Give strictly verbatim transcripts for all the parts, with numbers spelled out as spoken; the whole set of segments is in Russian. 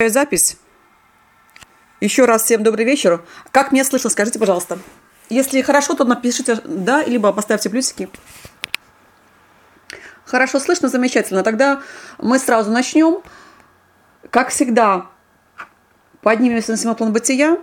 Включаю запись. Еще раз всем добрый вечер. Как меня слышно, скажите, пожалуйста. Если хорошо, то напишите «да», либо поставьте плюсики. Хорошо слышно, замечательно. Тогда мы сразу начнем. Как всегда, поднимемся на седьмой план бытия.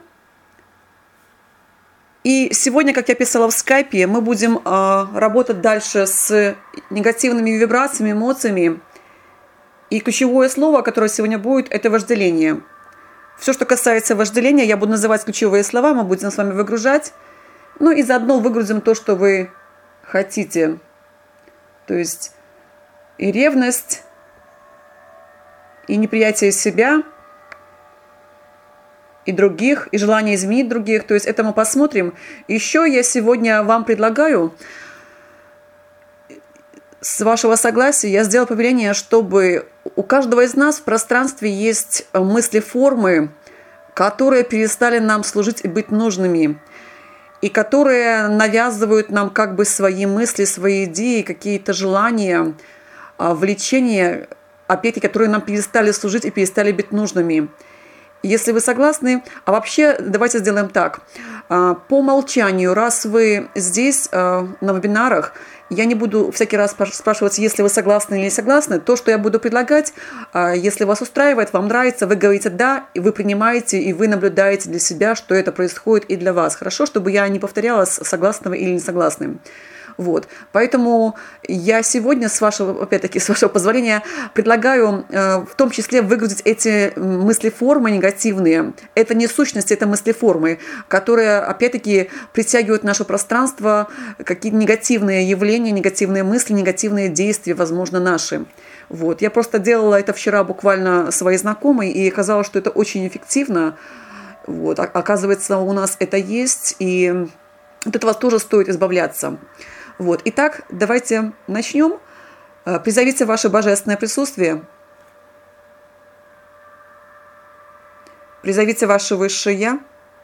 И сегодня, как я писала в скайпе, мы будем э, работать дальше с негативными вибрациями, эмоциями. И ключевое слово, которое сегодня будет, это вожделение. Все, что касается вожделения, я буду называть ключевые слова, мы будем с вами выгружать. Ну и заодно выгрузим то, что вы хотите. То есть и ревность, и неприятие себя, и других, и желание изменить других. То есть это мы посмотрим. Еще я сегодня вам предлагаю, с вашего согласия, я сделала повеление, чтобы у каждого из нас в пространстве есть мысли-формы, которые перестали нам служить и быть нужными, и которые навязывают нам как бы свои мысли, свои идеи, какие-то желания, влечения, опять-таки, которые нам перестали служить и перестали быть нужными. Если вы согласны, а вообще давайте сделаем так. По умолчанию, раз вы здесь на вебинарах, я не буду всякий раз спрашивать, если вы согласны или не согласны. То, что я буду предлагать, если вас устраивает, вам нравится, вы говорите «да», и вы принимаете, и вы наблюдаете для себя, что это происходит и для вас. Хорошо, чтобы я не повторялась согласного или несогласным. Вот. Поэтому я сегодня, с вашего, опять-таки, с вашего позволения, предлагаю э, в том числе выгрузить эти мыслеформы негативные. Это не сущности, это мыслеформы, которые, опять-таки, притягивают в наше пространство какие-то негативные явления, негативные мысли, негативные действия, возможно, наши. Вот. Я просто делала это вчера буквально своей знакомой, и оказалось, что это очень эффективно. Вот. Оказывается, у нас это есть, и от этого тоже стоит избавляться. Вот. Итак, давайте начнем. Призовите ваше божественное присутствие. Призовите ваше высшее Я,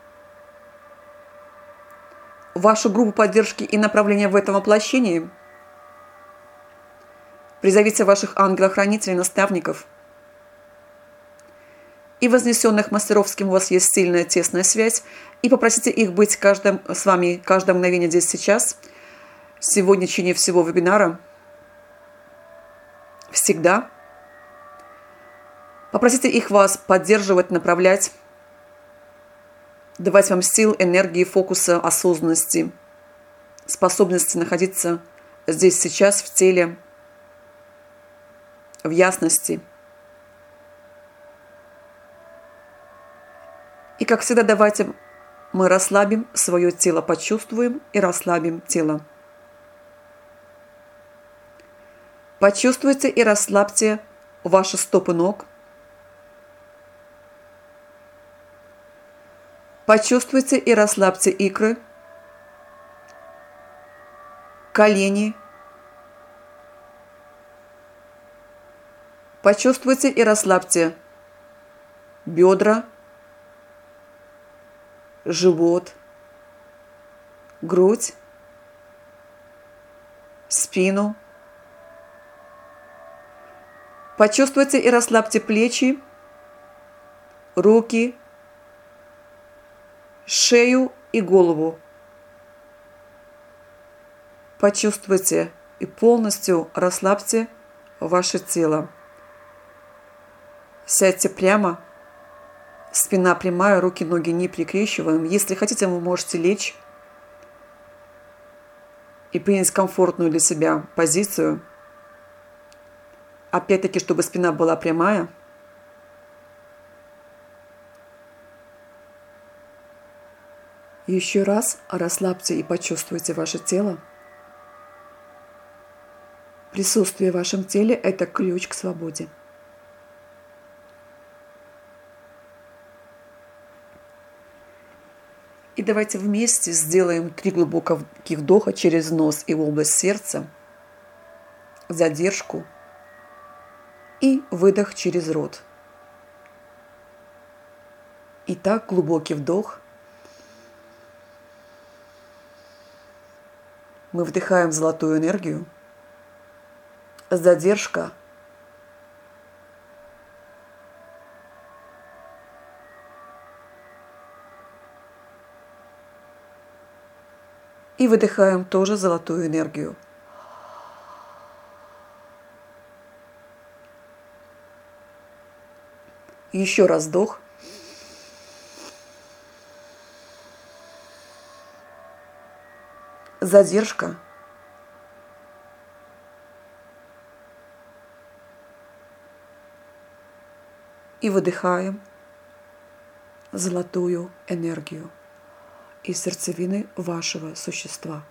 вашу группу поддержки и направления в этом воплощении. Призовите ваших ангелов-хранителей, наставников и вознесенных мастеров, с кем у вас есть сильная, тесная связь, и попросите их быть каждым, с вами каждое мгновение здесь сейчас, сегодня в течение всего вебинара, всегда. Попросите их вас поддерживать, направлять, давать вам сил, энергии, фокуса, осознанности, способности находиться здесь сейчас, в теле, в ясности. И, как всегда, давайте мы расслабим свое тело, почувствуем и расслабим тело. Почувствуйте и расслабьте ваши стопы ног. Почувствуйте и расслабьте икры, колени. Почувствуйте и расслабьте бедра, живот, грудь, спину. Почувствуйте и расслабьте плечи, руки, шею и голову. Почувствуйте и полностью расслабьте ваше тело. Сядьте прямо, спина прямая, руки, ноги не прикрещиваем. Если хотите, вы можете лечь и принять комфортную для себя позицию. Опять-таки, чтобы спина была прямая. Еще раз расслабьте и почувствуйте ваше тело. Присутствие в вашем теле – это ключ к свободе. И давайте вместе сделаем три глубоких вдоха через нос и в область сердца, задержку и выдох через рот. Итак, глубокий вдох. Мы вдыхаем золотую энергию. Задержка. И выдыхаем тоже золотую энергию. Еще раз вдох. Задержка. И выдыхаем золотую энергию из сердцевины вашего существа.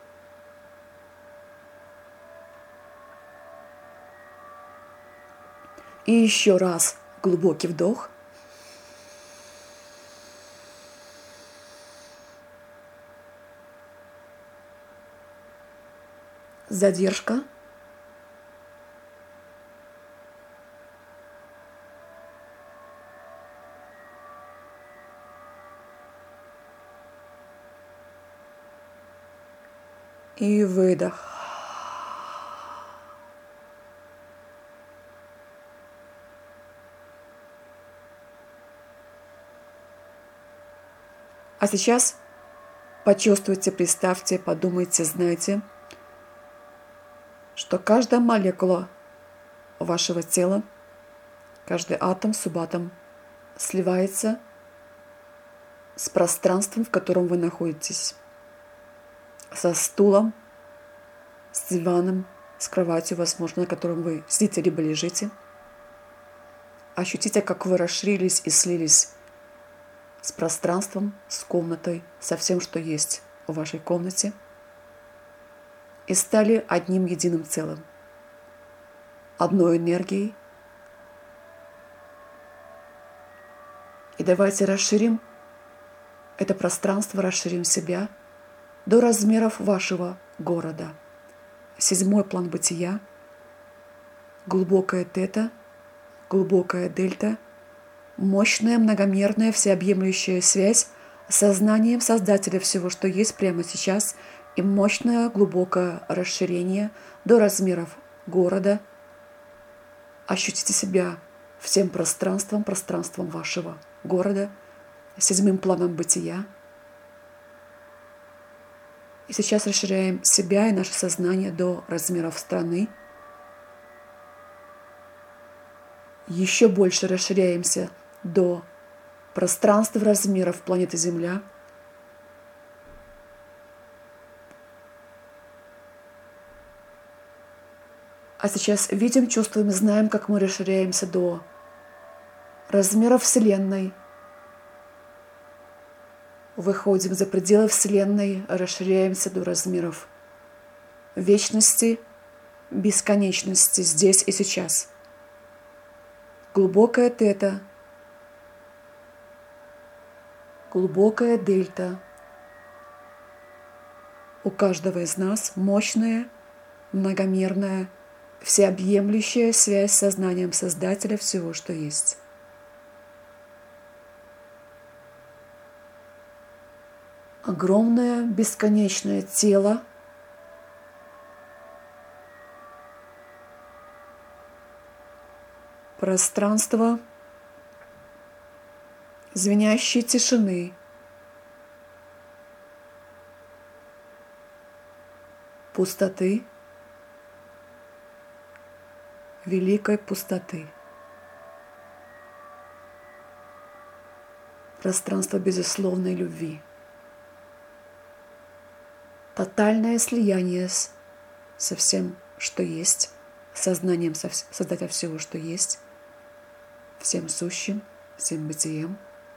И еще раз глубокий вдох. Задержка. И выдох. А сейчас почувствуйте, представьте, подумайте, знайте, что каждая молекула вашего тела, каждый атом, субатом сливается с пространством, в котором вы находитесь. Со стулом, с диваном, с кроватью, возможно, на котором вы сидите либо лежите. Ощутите, как вы расширились и слились с пространством, с комнатой, со всем, что есть в вашей комнате, и стали одним единым целым, одной энергией. И давайте расширим это пространство, расширим себя до размеров вашего города. Седьмой план бытия, глубокая тета, глубокая дельта, мощная, многомерная, всеобъемлющая связь с сознанием Создателя всего, что есть прямо сейчас, и мощное, глубокое расширение до размеров города. Ощутите себя всем пространством, пространством вашего города, седьмым планом бытия. И сейчас расширяем себя и наше сознание до размеров страны. Еще больше расширяемся до пространства размеров планеты Земля. А сейчас видим, чувствуем и знаем, как мы расширяемся до размеров Вселенной. Выходим за пределы Вселенной, расширяемся до размеров вечности, бесконечности здесь и сейчас. Глубокая тета, глубокая дельта. У каждого из нас мощная, многомерная, всеобъемлющая связь с сознанием Создателя всего, что есть. Огромное, бесконечное тело, пространство звенящей тишины, пустоты, великой пустоты. Пространство безусловной любви. Тотальное слияние с, со всем, что есть, сознанием Создателя всего, что есть, всем сущим, всем бытием.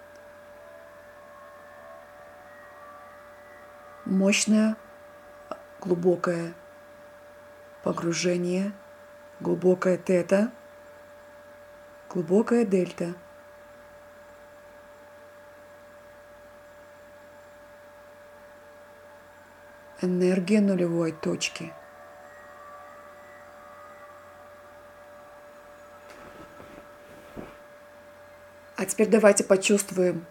Мощное, глубокое погружение, глубокая тета, глубокая дельта. Энергия нулевой точки. А теперь давайте почувствуем,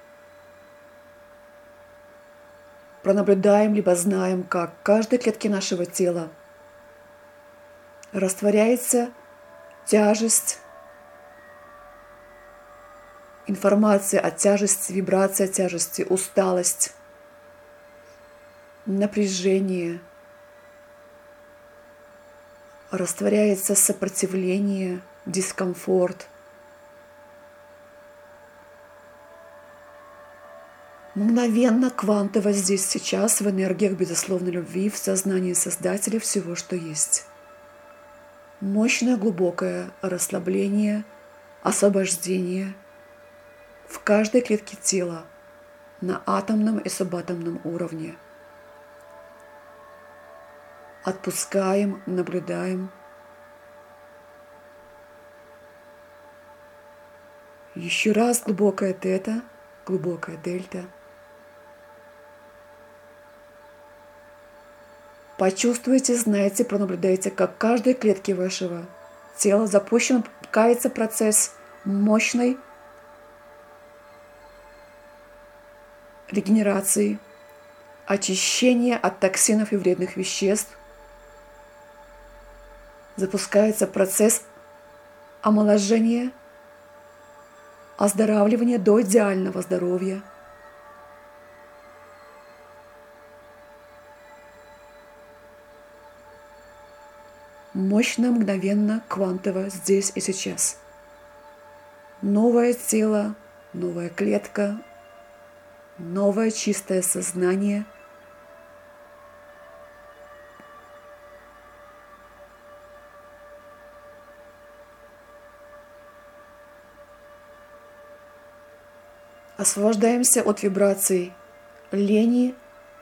пронаблюдаем, либо знаем, как в каждой клетке нашего тела растворяется тяжесть, информация о тяжести, вибрация о тяжести, усталость, напряжение, растворяется сопротивление, дискомфорт. Мгновенно, квантово здесь сейчас, в энергиях безусловной любви, в сознании Создателя всего, что есть. Мощное глубокое расслабление, освобождение в каждой клетке тела на атомном и субатомном уровне. Отпускаем, наблюдаем. Еще раз глубокое тета, глубокая дельта. Почувствуйте, знаете, пронаблюдайте, как в каждой клетке вашего тела запущен, кается процесс мощной регенерации, очищения от токсинов и вредных веществ. Запускается процесс омоложения, оздоравливания до идеального здоровья. Мощно, мгновенно, квантово, здесь и сейчас. Новое тело, новая клетка, новое чистое сознание. Освобождаемся от вибраций лени,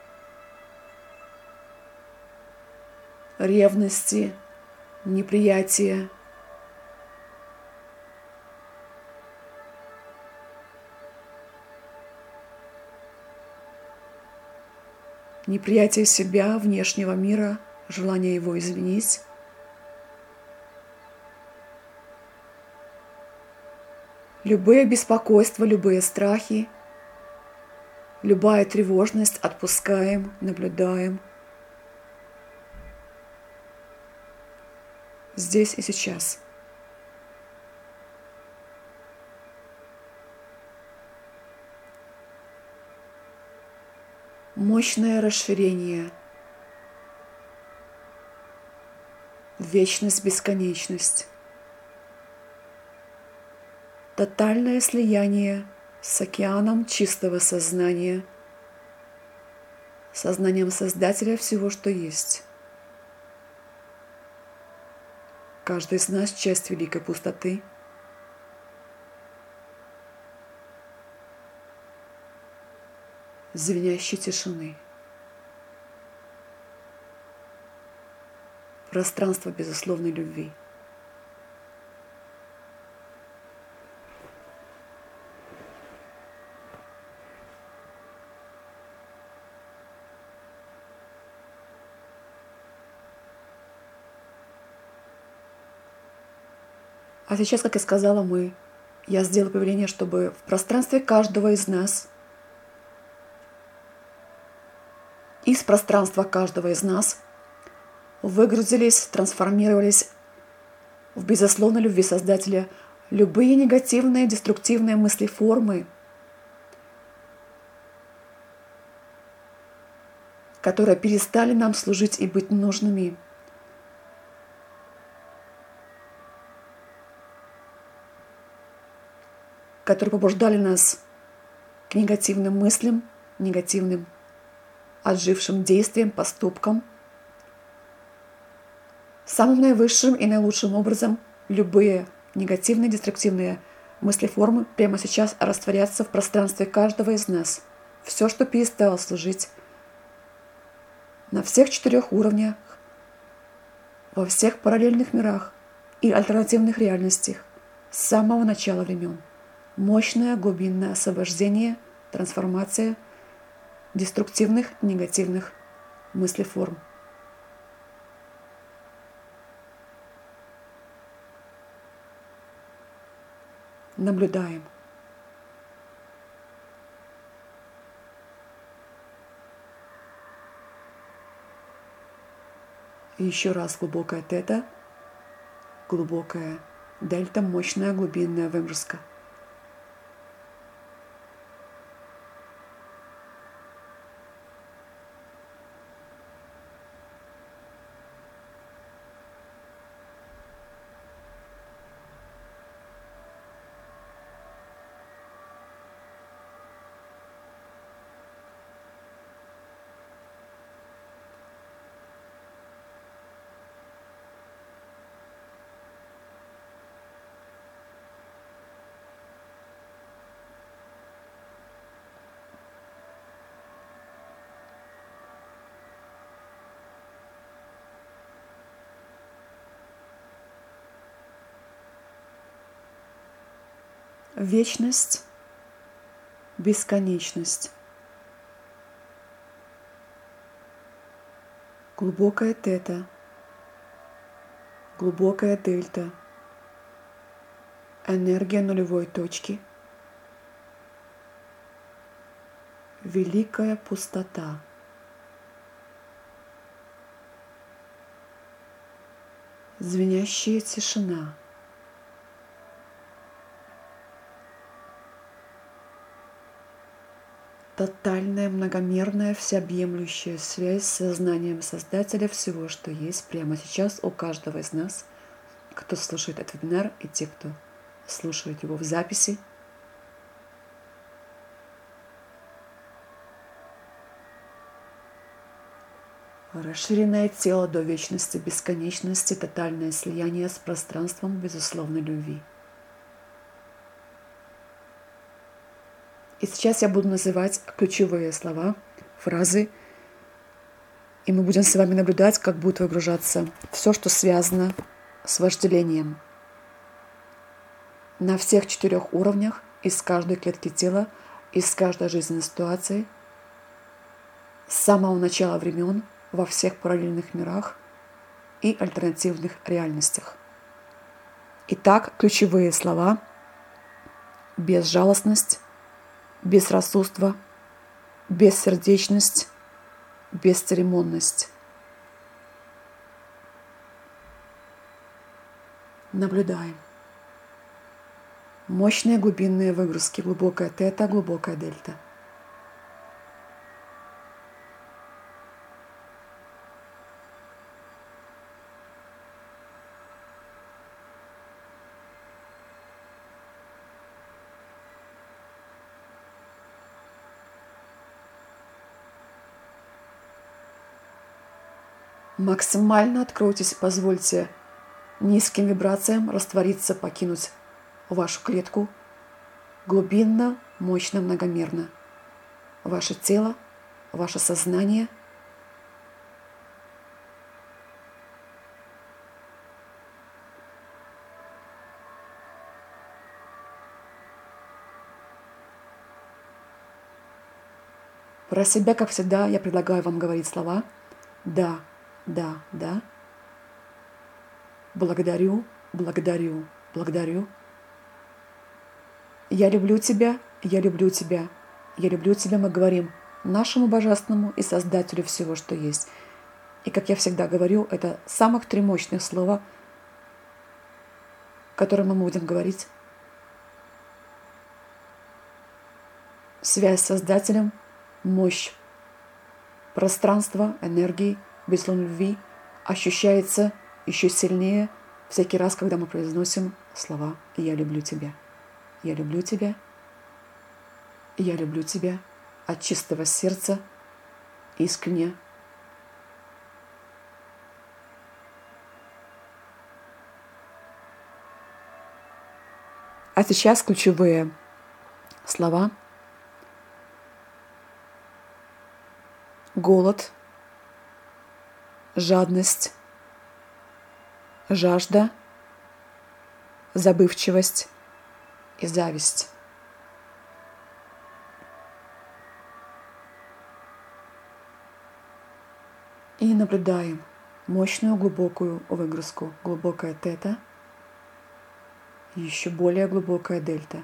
ревности, неприятия. Неприятие себя, внешнего мира, желание его извинить. Любые беспокойства, любые страхи, любая тревожность отпускаем, наблюдаем. Здесь и сейчас. Мощное расширение. Вечность, бесконечность. Тотальное слияние с океаном чистого сознания, сознанием Создателя всего, что есть. Каждый из нас — часть великой пустоты. Звенящей тишины. Пространство безусловной любви. А сейчас, как я сказала, мы, я сделала повеление, чтобы в пространстве каждого из нас, из пространства каждого из нас выгрузились, трансформировались в безусловной любви Создателя любые негативные, деструктивные мысли-формы, которые перестали нам служить и быть нужными. Которые побуждали нас к негативным мыслям, негативным отжившим действиям, поступкам. Самым наивысшим и наилучшим образом любые негативные, деструктивные мыслеформы прямо сейчас растворятся в пространстве каждого из нас. Все, что перестало служить на всех четырех уровнях, во всех параллельных мирах и альтернативных реальностях с самого начала времен. Мощное глубинное освобождение, трансформация деструктивных, негативных мыслеформ. Наблюдаем. И еще раз глубокая тета, глубокая дельта, мощная глубинная выморска. вечность, бесконечность, глубокая тета, глубокая дельта, энергия нулевой точки, великая пустота. Звенящая тишина. Тотальная, многомерная, всеобъемлющая связь с сознанием Создателя всего, что есть прямо сейчас у каждого из нас, кто слушает этот вебинар, и те, кто слушает его в записи. Расширенное тело до вечности, бесконечности, тотальное слияние с пространством безусловной любви. И сейчас я буду называть ключевые слова, фразы, и мы будем с вами наблюдать, как будет выгружаться все, что связано с вожделением. На всех четырех уровнях, из каждой клетки тела, из каждой жизненной ситуации, с самого начала времен, во всех параллельных мирах и альтернативных реальностях. Итак, ключевые слова: безжалостность, безрассудство, бессердечность, бесцеремонность. Наблюдаем. Мощные глубинные выгрузки, глубокая тета, глубокая дельта. Максимально откройтесь, позвольте низким вибрациям раствориться, покинуть вашу клетку глубинно, мощно, многомерно. Ваше тело, ваше сознание. Про себя, как всегда, я предлагаю вам говорить слова «да», «да», «да». Благодарю, благодарю, благодарю. Я люблю тебя, я люблю тебя, я люблю тебя, мы говорим нашему Божественному и Создателю всего, что есть. И, как я всегда говорю, это самых три мощных слова, которые мы будем говорить. Связь с Создателем, мощь, пространство, энергии, безусловной любви ощущается еще сильнее всякий раз, когда мы произносим слова «Я люблю тебя». Я люблю тебя. Я люблю тебя от чистого сердца, искренне. А сейчас ключевые слова: голод, жадность, жажда, забывчивость и зависть. И наблюдаем мощную глубокую выгрузку. Глубокая тета, еще более глубокая дельта.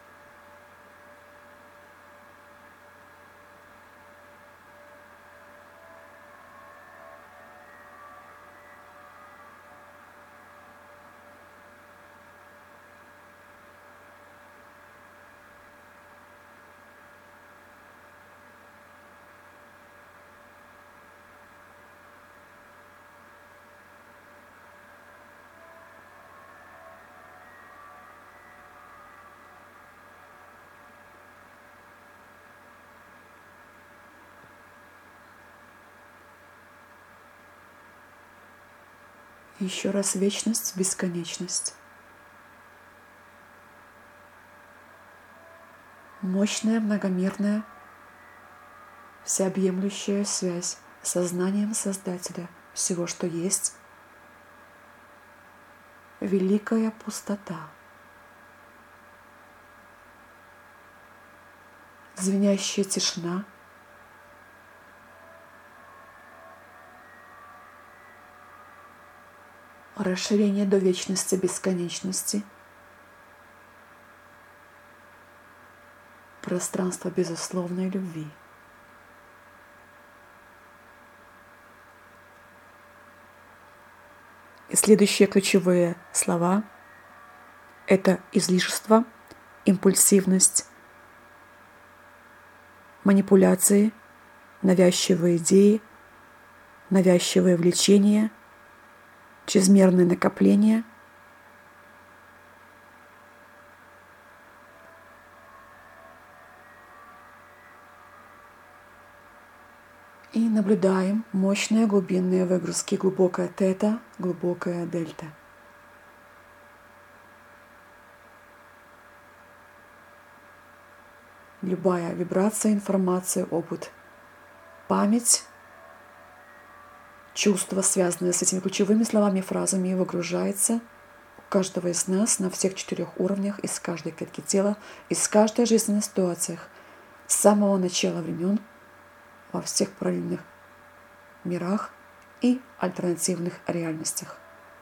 Еще раз вечность, бесконечность. Мощная, многомерная, всеобъемлющая связь с сознанием Создателя всего, что есть. Великая пустота. звенящая тишина, расширение до вечности, бесконечности, пространство безусловной любви. И следующие ключевые слова – это излишество, импульсивность, манипуляции, навязчивые идеи, навязчивые влечения, чрезмерное накопление, и наблюдаем мощные глубинные выгрузки, глубокая тета, глубокая дельта. Любая вибрация, информация, опыт, память, чувства, связанные с этими ключевыми словами, фразами, выгружается у каждого из нас на всех четырех уровнях, из каждой клетки тела, из каждой жизненной ситуации, с самого начала времен, во всех параллельных мирах и альтернативных реальностях.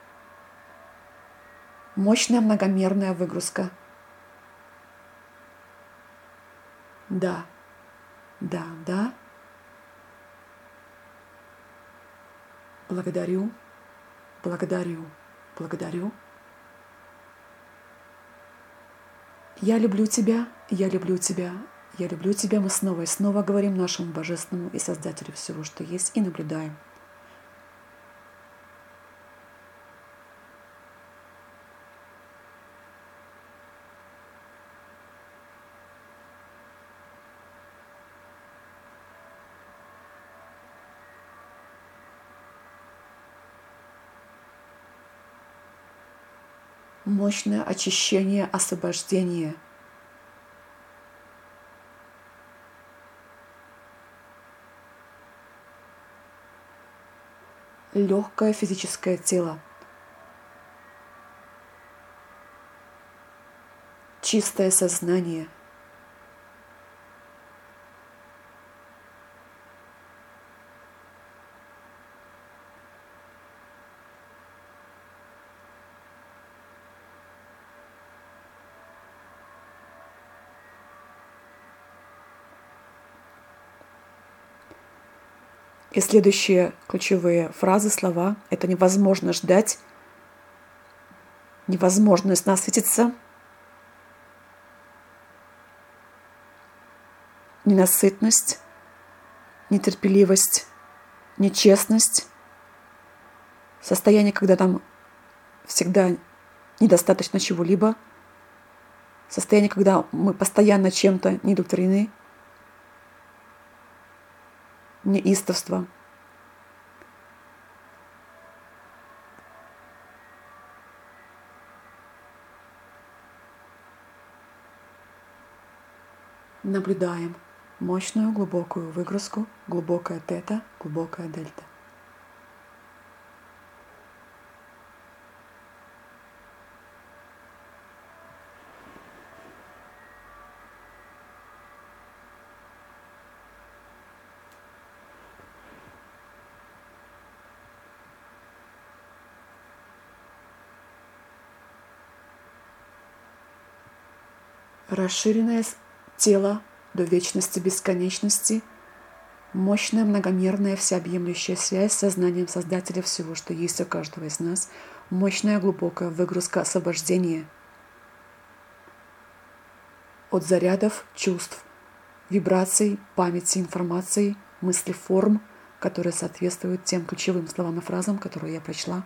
Мощная многомерная выгрузка. Да, да, да. Благодарю, благодарю, благодарю. Я люблю тебя, я люблю тебя, я люблю тебя. Мы снова и снова говорим нашему Божественному и Создателю всего, что есть, и наблюдаем. Мощное очищение, освобождение. Легкое физическое тело. Чистое сознание. И следующие ключевые фразы, слова – это невозможно ждать, невозможность насытиться, ненасытность, нетерпеливость, нечестность, состояние, когда там всегда недостаточно чего-либо, состояние, когда мы постоянно чем-то неудовлетворены, неистовство. Наблюдаем мощную глубокую выгрузку, глубокая тета, глубокая дельта. Расширенное тело до вечности, бесконечности, мощная, многомерная, всеобъемлющая связь с сознанием Создателя всего, что есть у каждого из нас, мощная, глубокая выгрузка освобождения от зарядов, чувств, вибраций, памяти, информации, мыслей, форм, которые соответствуют тем ключевым словам и фразам, которые я прочла.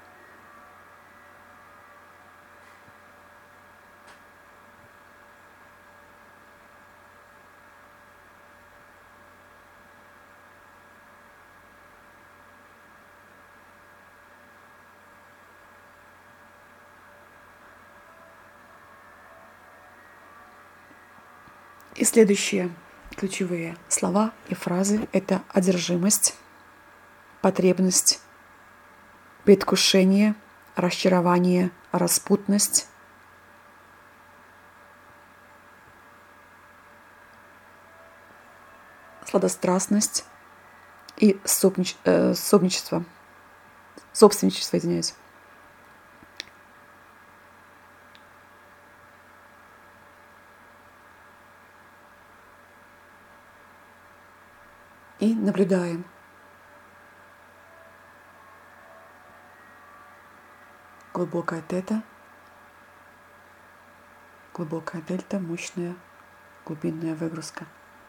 И следующие ключевые слова и фразы – это одержимость, потребность, предвкушение, расчарование, распутность, сладострастность и собнич... э, собничество. Собственничество, извиняюсь. И наблюдаем. Глубокая тета, глубокая дельта, мощная глубинная выгрузка.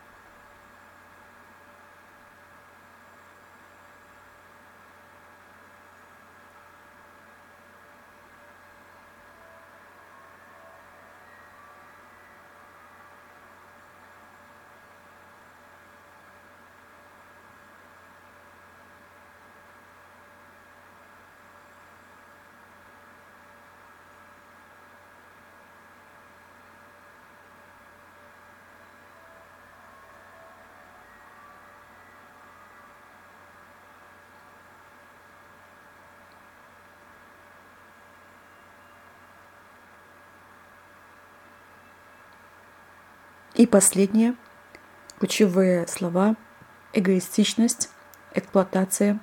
И последнее, ключевые слова: эгоистичность, эксплуатация,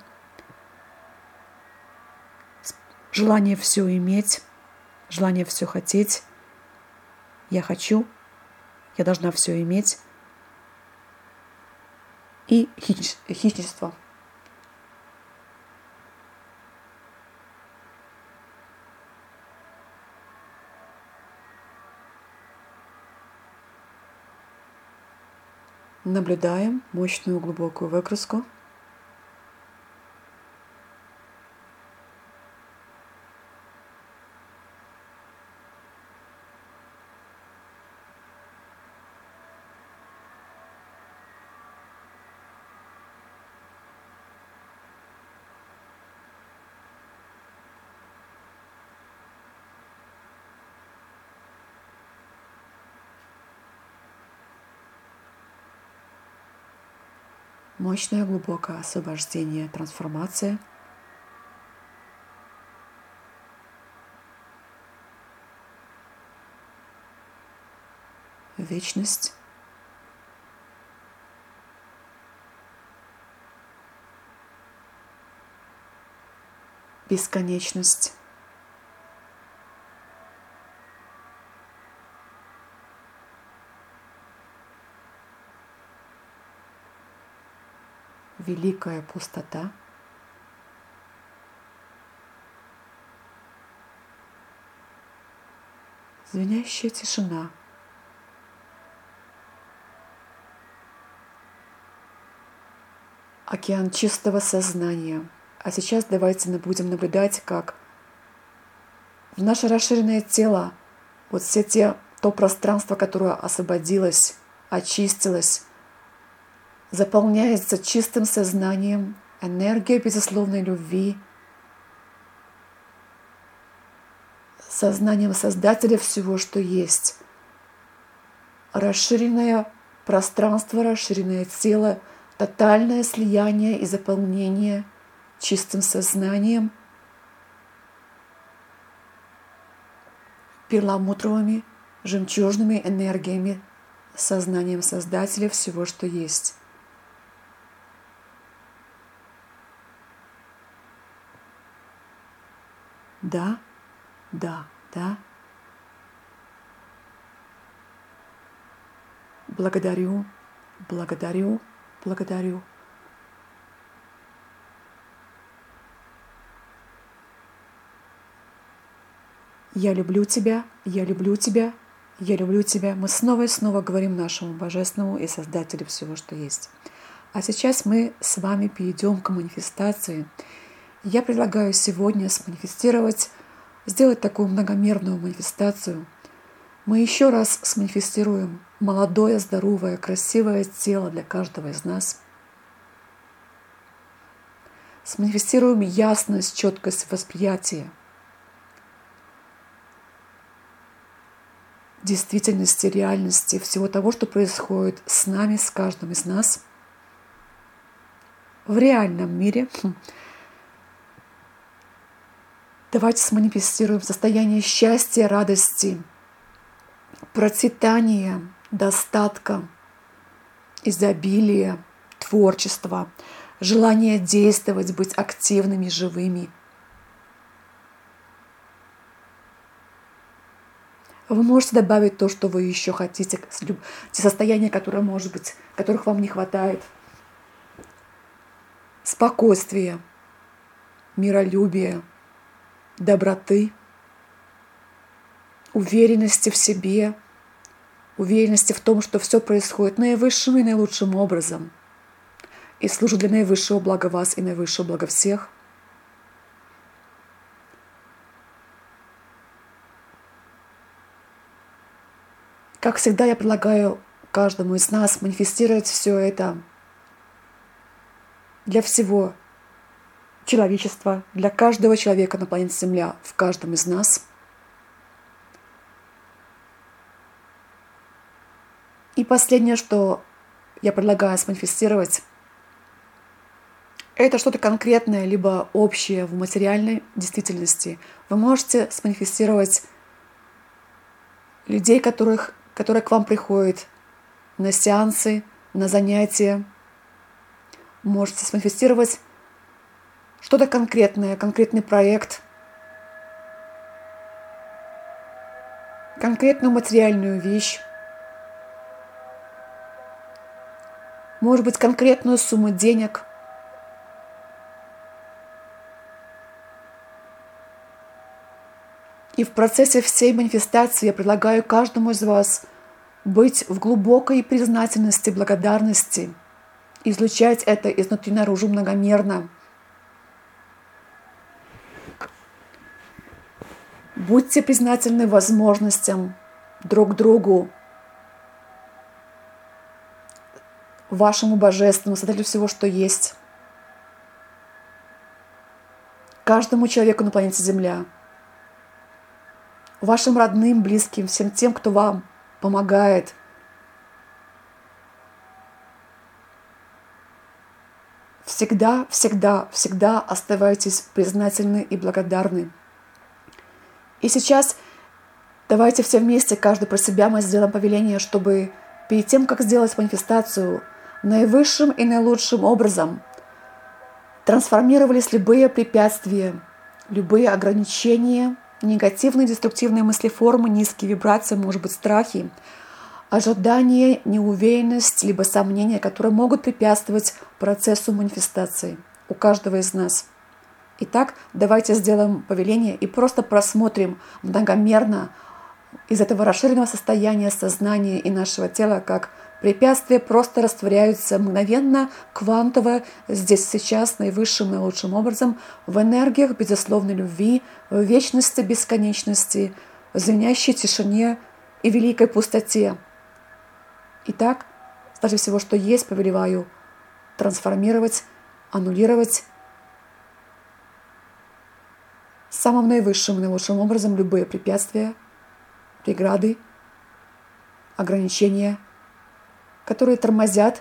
желание все иметь, желание все хотеть, я хочу, я должна все иметь, и хищ- хищничество. Наблюдаем мощную глубокую выгрузку. Мощное глубокое освобождение, трансформация. Вечность. Бесконечность. Великая пустота. Звенящая тишина. Океан чистого сознания. А сейчас давайте будем наблюдать, как в наше расширенное тело вот все те, то пространство, которое освободилось, очистилось, заполняется чистым сознанием, энергией безусловной любви, сознанием Создателя всего, что есть. Расширенное пространство, расширенное тело, тотальное слияние и заполнение чистым сознанием, перламутровыми, жемчужными энергиями, сознанием Создателя всего, что есть. Да, да, да. Благодарю, благодарю, благодарю. Я люблю тебя, я люблю тебя, я люблю тебя. Мы снова и снова говорим нашему Божественному и Создателю всего, что есть. А сейчас мы с вами перейдем к манифестации. Я предлагаю сегодня сманифестировать, сделать такую многомерную манифестацию. Мы еще раз сманифестируем молодое, здоровое, красивое тело для каждого из нас. Сманифестируем ясность, четкость восприятия действительности, реальности, всего того, что происходит с нами, с каждым из нас в реальном мире. Давайте сманифестируем состояние счастья, радости, процветания, достатка, изобилие, творчество, желание действовать, быть активными, живыми. Вы можете добавить то, что вы еще хотите, те состояния, которые, может быть, которых вам не хватает. Спокойствие, миролюбие, доброты, уверенности в себе, уверенности в том, что все происходит наивысшим и наилучшим образом и служит для наивысшего блага вас и наивысшего блага всех. Как всегда, я предлагаю каждому из нас манифестировать все это для всего человечества, для каждого человека на планете Земля, в каждом из нас. И последнее, что я предлагаю сманифестировать, это что-то конкретное, либо общее в материальной действительности. Вы можете сманифестировать людей, которых, которые к вам приходят на сеансы, на занятия. Можете сманифестировать что-то конкретное, конкретный проект, конкретную материальную вещь, может быть, конкретную сумму денег. И в процессе всей манифестации я предлагаю каждому из вас быть в глубокой признательности, благодарности, излучать это изнутри наружу многомерно. Будьте признательны возможностям друг другу, вашему Божественному, Создателю всего, что есть, каждому человеку на планете Земля, вашим родным, близким, всем тем, кто вам помогает. Всегда, всегда, всегда оставайтесь признательны и благодарны. И сейчас давайте все вместе, каждый про себя, мы сделаем повеление, чтобы перед тем, как сделать манифестацию, наивысшим и наилучшим образом трансформировались любые препятствия, любые ограничения, негативные, деструктивные мыслеформы, низкие вибрации, может быть, страхи, ожидания, неуверенность, либо сомнения, которые могут препятствовать процессу манифестации у каждого из нас. Итак, давайте сделаем повеление и просто просмотрим многомерно из этого расширенного состояния сознания и нашего тела, как препятствия просто растворяются мгновенно, квантово, здесь сейчас, наивысшим, наилучшим образом, в энергиях безусловной любви, в вечности, бесконечности, в звенящей тишине и великой пустоте. Итак, даже всего, что есть, повелеваю трансформировать, аннулировать самым наивысшим и наилучшим образом любые препятствия, преграды, ограничения, которые тормозят,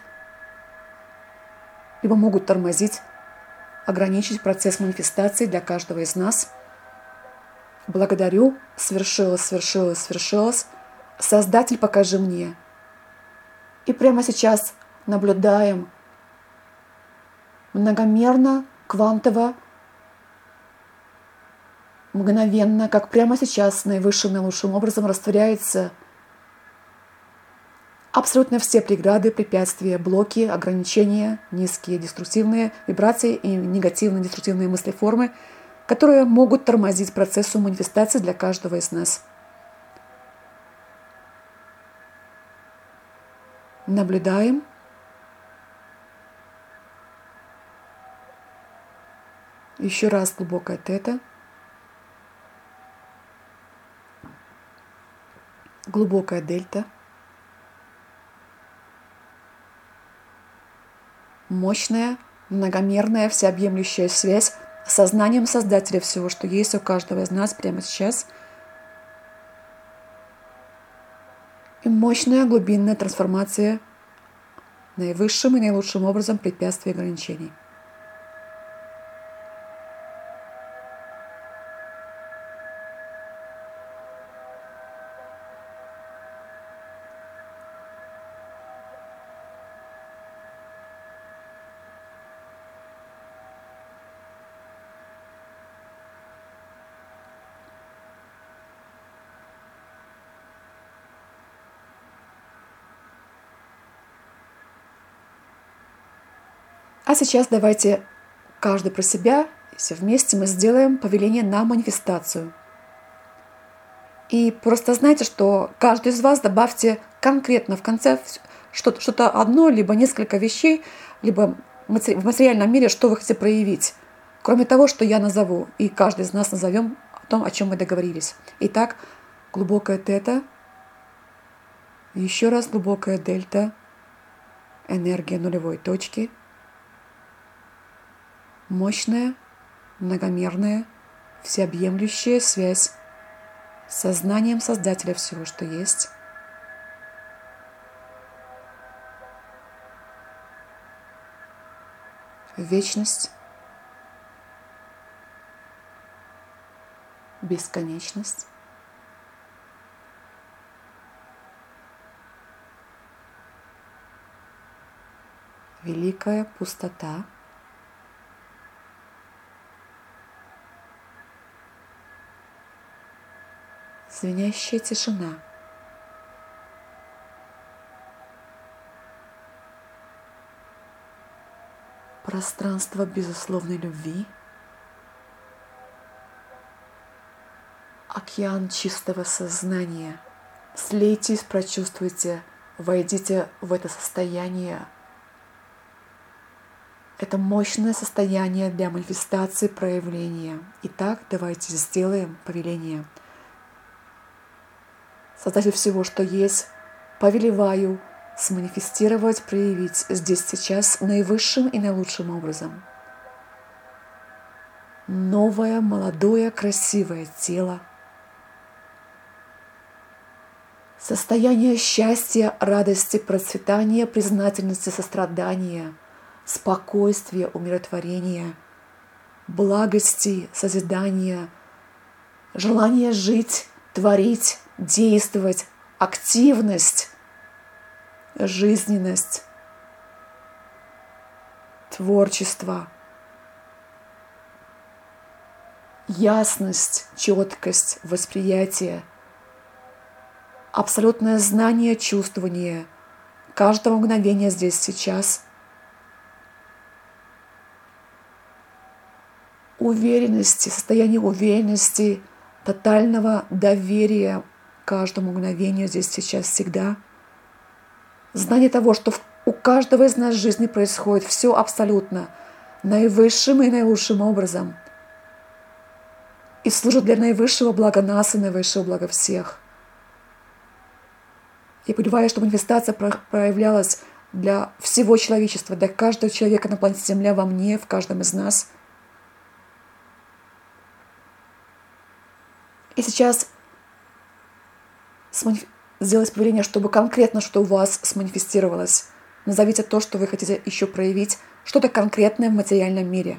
либо могут тормозить, ограничить процесс манифестации для каждого из нас. Благодарю, свершилось, свершилось, свершилось. Создатель, покажи мне. И прямо сейчас наблюдаем многомерно, квантово, мгновенно, как прямо сейчас наивысшим, наилучшим образом растворяются абсолютно все преграды, препятствия, блоки, ограничения, низкие деструктивные вибрации и негативные деструктивные мыслеформы, которые могут тормозить процессу манифестации для каждого из нас. Наблюдаем. Еще раз глубокое тета. Глубокая дельта. Мощная, многомерная, всеобъемлющая связь с сознанием Создателя всего, что есть у каждого из нас прямо сейчас. И мощная глубинная трансформация наивысшим и наилучшим образом препятствий и ограничений. А сейчас давайте каждый про себя, все вместе мы сделаем повеление на манифестацию. И просто знайте, что каждый из вас добавьте конкретно в конце что-то, что-то одно, либо несколько вещей, либо в материальном мире, что вы хотите проявить, кроме того, что я назову. И каждый из нас назовем о том, о чем мы договорились. Итак, глубокая тета, еще раз глубокая дельта, энергия нулевой точки, мощная, многомерная, всеобъемлющая связь с сознанием Создателя всего, что есть. Вечность, бесконечность, великая пустота, звенящая тишина, пространство безусловной любви, океан чистого сознания. Слейтесь, прочувствуйте, войдите в это состояние. Это мощное состояние для манифестации проявления. Итак, давайте сделаем повеление. Создатель всего, что есть, повелеваю сманифестировать, проявить здесь сейчас наивысшим и наилучшим образом. Новое, молодое, красивое тело. Состояние счастья, радости, процветания, признательности, сострадания, спокойствия, умиротворения, благости, созидания, желание жить, творить, действовать, активность, жизненность, творчество, ясность, четкость, восприятие, абсолютное знание, чувствование каждого мгновения здесь, сейчас, уверенности, состояние уверенности, тотального доверия каждому мгновению здесь, сейчас, всегда, знание того, что у каждого из нас в жизни происходит все абсолютно наивысшим и наилучшим образом и служит для наивысшего блага нас и наивысшего блага всех. Я понимаю, что манифестация проявлялась для всего человечества, для каждого человека на планете Земля, во мне, в каждом из нас. И сейчас сделать повеление, чтобы конкретно, что у вас сманифестировалось. Назовите то, что вы хотите еще проявить, что-то конкретное в материальном мире.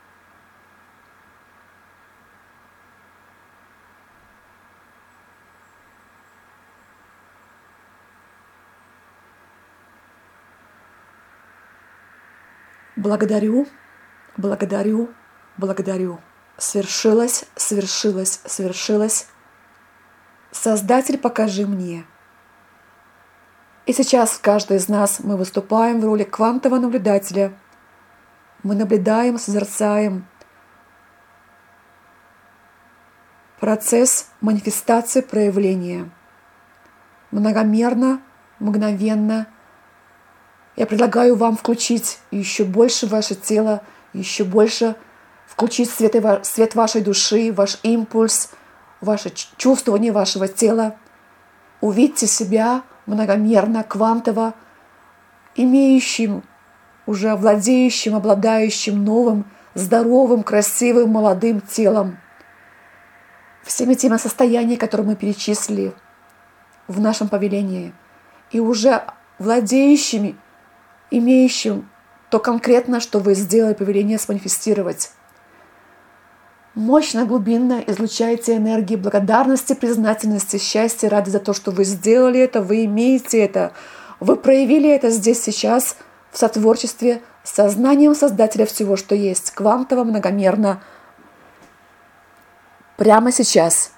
Благодарю, благодарю, благодарю. Свершилось, свершилось, свершилось. Создатель, покажи мне. И сейчас каждый из нас мы выступаем в роли квантового наблюдателя. Мы наблюдаем, созерцаем процесс манифестации проявления. Многомерно, мгновенно. Я предлагаю вам включить еще больше ваше тело, еще больше включить свет, свет вашей души, ваш импульс, ваше чувствование вашего тела. Увидьте себя многомерно, квантово, имеющим, уже владеющим, обладающим новым, здоровым, красивым, молодым телом. Всеми теми состояниями, которые мы перечислили в нашем повелении. И уже владеющими, имеющим то конкретно, что вы сделали повеление сманифестировать. Мощно, глубинно излучаете энергии благодарности, признательности, счастья, радости за то, что вы сделали это, вы имеете это, вы проявили это здесь, сейчас, в сотворчестве, с сознанием Создателя всего, что есть, квантово, многомерно, прямо сейчас.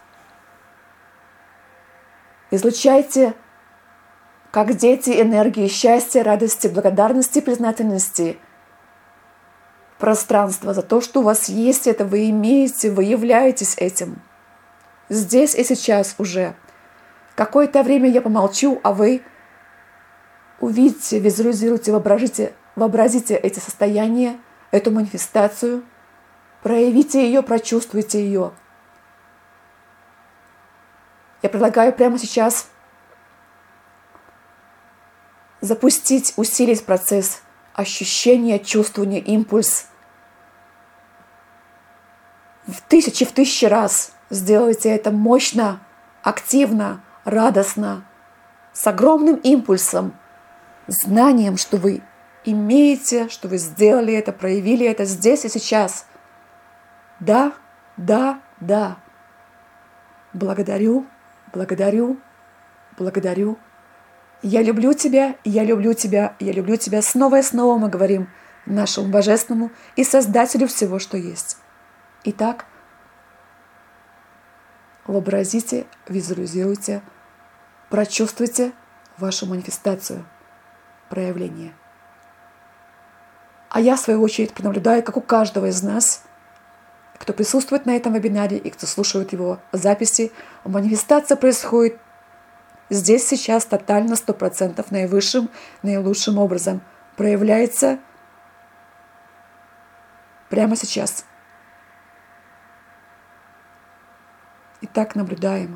Излучайте, как дети, энергии счастья, радости, благодарности, признательности пространство, за то, что у вас есть это, вы имеете, вы являетесь этим. Здесь и сейчас уже. Какое-то время я помолчу, а вы увидите, визуализируйте, вообразите, вообразите эти состояния, эту манифестацию, проявите ее, прочувствуйте ее. Я предлагаю прямо сейчас запустить, усилить процесс ощущения, чувствования, импульс. В тысячи, в тысячи раз сделайте это мощно, активно, радостно, с огромным импульсом, знанием, что вы имеете, что вы сделали это, проявили это здесь и сейчас. Да, да, да. Благодарю, благодарю, благодарю. Я люблю тебя, я люблю тебя, я люблю тебя. Снова и снова мы говорим нашему Божественному и Создателю всего, что есть. Итак, вообразите, визуализируйте, прочувствуйте вашу манифестацию, проявление. А я, в свою очередь, пронаблюдаю, как у каждого из нас, кто присутствует на этом вебинаре и кто слушает его записи, манифестация происходит здесь, сейчас, тотально, сто процентов, наивысшим, наилучшим образом. Проявляется прямо сейчас. Итак, наблюдаем.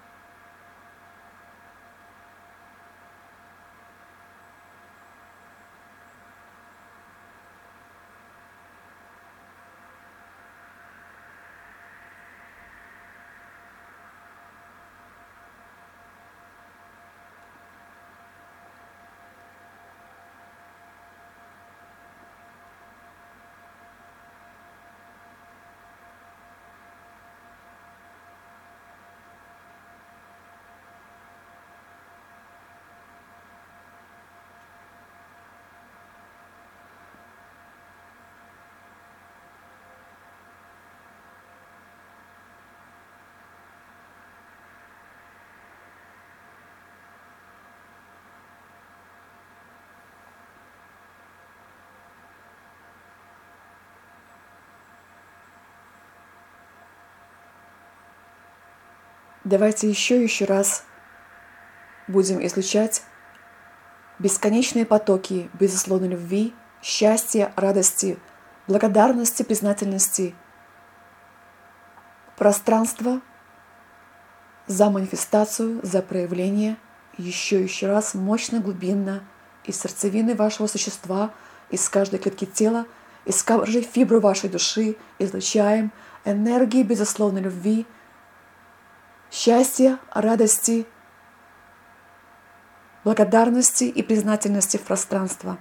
Давайте еще и еще раз будем излучать бесконечные потоки безусловной любви, счастья, радости, благодарности, признательности, пространства за манифестацию, за проявление, еще и еще раз мощно, глубинно, из сердцевины вашего существа, из каждой клетки тела, из каждой фибры вашей души излучаем энергии безусловной любви, счастья, радости, благодарности и признательности в пространство.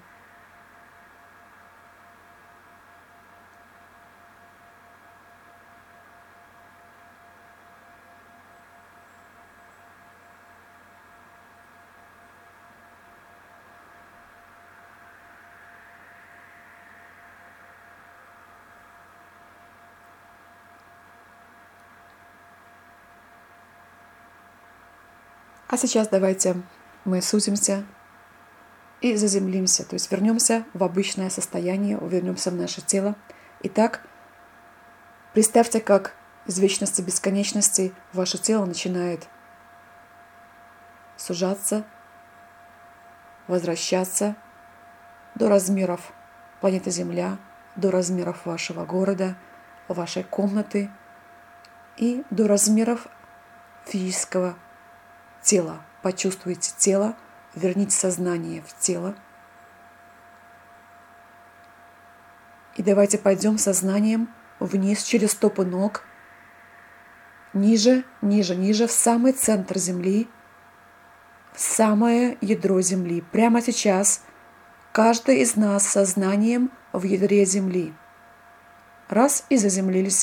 А сейчас давайте мы сузимся и заземлимся, то есть вернемся в обычное состояние, вернемся в наше тело. Итак, представьте, как из вечности бесконечности ваше тело начинает сужаться, возвращаться до размеров планеты Земля, до размеров вашего города, вашей комнаты и до размеров физического тела. Почувствуйте тело, верните сознание в тело. И давайте пойдем сознанием вниз через стопы ног, ниже, ниже, ниже, в самый центр Земли, в самое ядро Земли. Прямо сейчас каждый из нас сознанием в ядре Земли. Раз и заземлились.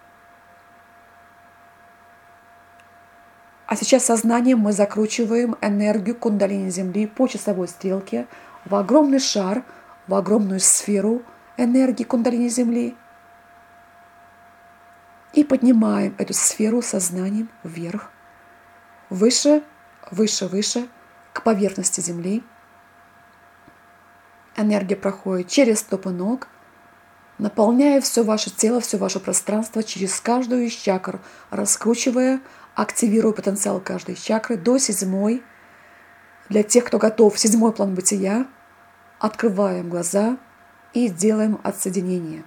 А сейчас сознанием мы закручиваем энергию кундалини Земли по часовой стрелке в огромный шар, в огромную сферу энергии кундалини Земли. И поднимаем эту сферу сознанием вверх, выше, выше, выше, к поверхности Земли. Энергия проходит через стопы ног, наполняя все ваше тело, все ваше пространство через каждую из чакр, раскручивая, активируя потенциал каждой чакры до седьмой. Для тех, кто готов, седьмой план бытия, открываем глаза и делаем отсоединение.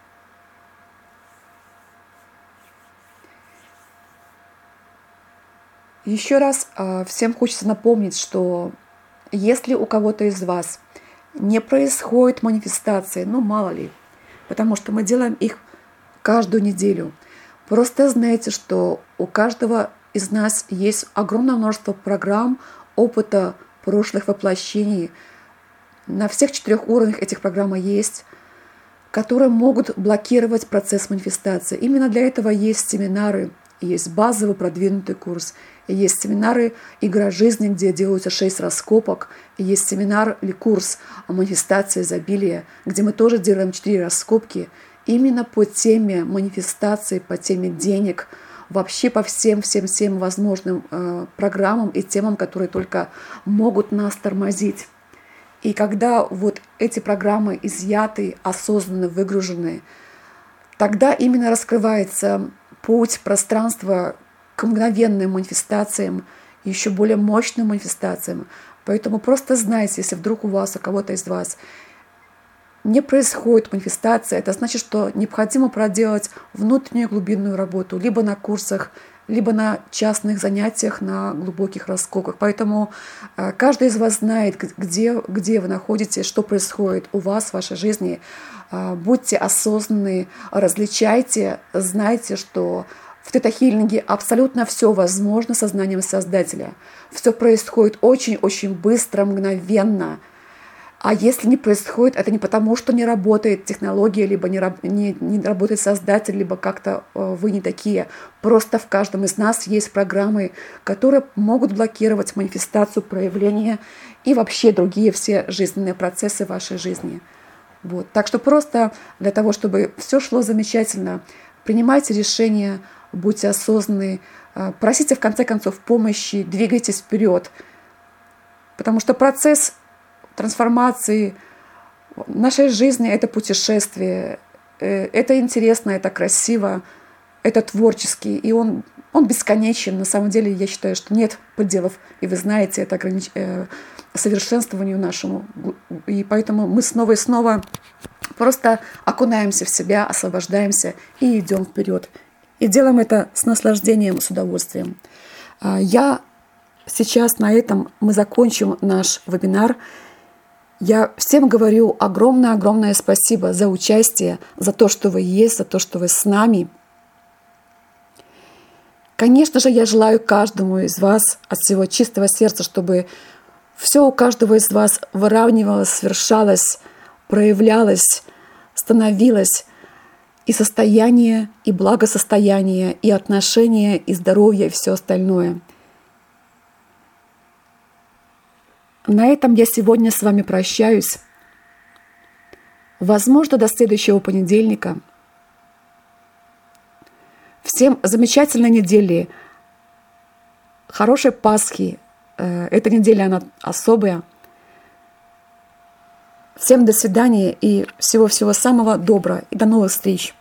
Еще раз всем хочется напомнить, что если у кого-то из вас не происходит манифестации, ну мало ли, потому что мы делаем их каждую неделю, просто знайте, что у каждого из нас есть огромное множество программ, опыта прошлых воплощений. На всех четырех уровнях этих программ есть, которые могут блокировать процесс манифестации. Именно для этого есть семинары, есть базовый продвинутый курс, есть семинары «Игра жизни», где делаются шесть раскопок, и есть семинар или курс о манифестации изобилия, где мы тоже делаем четыре раскопки именно по теме манифестации, по теме денег, вообще по всем-всем-всем возможным э, программам и темам, которые только могут нас тормозить. И когда вот эти программы изъяты, осознанно выгружены, тогда именно раскрывается путь, пространство к мгновенным манифестациям, еще более мощным манифестациям. Поэтому просто знайте, если вдруг у вас, у кого-то из вас не происходит манифестация, это значит, что необходимо проделать внутреннюю глубинную работу либо на курсах, либо на частных занятиях, на глубоких раскопках. Поэтому э, каждый из вас знает, где, где вы находитесь, что происходит у вас в вашей жизни. Э, будьте осознанны, различайте, знайте, что в тета-хилинге абсолютно все возможно сознанием Создателя. Все происходит очень-очень быстро, мгновенно. А если не происходит, это не потому, что не работает технология, либо не, не, не работает Создатель, либо как-то э, вы не такие. Просто в каждом из нас есть программы, которые могут блокировать манифестацию, проявление и вообще другие все жизненные процессы вашей жизни. Вот. Так что просто для того, чтобы все шло замечательно, принимайте решения, будьте осознанны, просите в конце концов помощи, двигайтесь вперед. Потому что процесс трансформации нашей жизни — это путешествие, это интересно, это красиво, это творческий, и он, он бесконечен. На самом деле, я считаю, что нет пределов, и вы знаете, это огранич... совершенствованию нашему. И поэтому мы снова и снова просто окунаемся в себя, освобождаемся и идем вперед. И делаем это с наслаждением, с удовольствием. Я сейчас на этом мы закончим наш вебинар. Я всем говорю огромное-огромное спасибо за участие, за то, что вы есть, за то, что вы с нами. Конечно же, я желаю каждому из вас от всего чистого сердца, чтобы все у каждого из вас выравнивалось, свершалось, проявлялось, становилось. И состояние, и благосостояние, и отношения, и здоровье, и все остальное. На этом я сегодня с вами прощаюсь. Возможно, до следующего понедельника. Всем замечательной недели, хорошей Пасхи. Эта неделя, она особая. Всем до свидания и всего-всего самого доброго. И до новых встреч.